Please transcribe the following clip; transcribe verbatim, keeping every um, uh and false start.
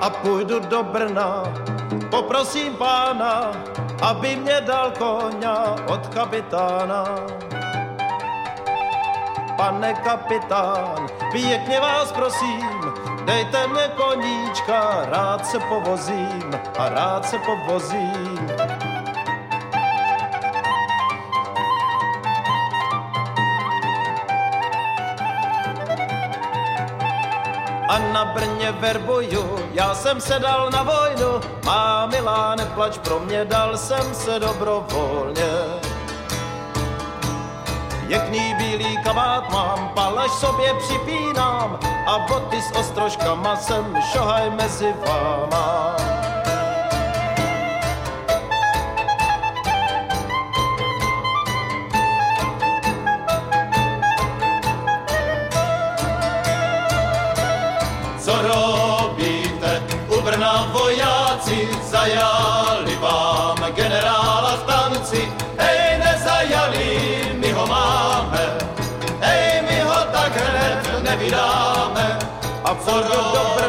a půjdu do Brna. Poprosím pána, aby mě dal koňa od kapitána. Pane kapitán, pěkně vás prosím, dejte mě koníčka, rád se povozím a rád se povozím. A na Brně verbuju, já jsem se dal na vojnu, má milá, neplač pro mě, dal jsem se dobrovolně. Pěkný bílý kabát mám, palaš sobě připínám a boty s ostrožkama jsem šohaj mezi váma. Co robíte u Brna vojáci, zajali vám generála v tanci, hej, nezajali, my ho máme, hej, my ho tak hned nevydáme. A co do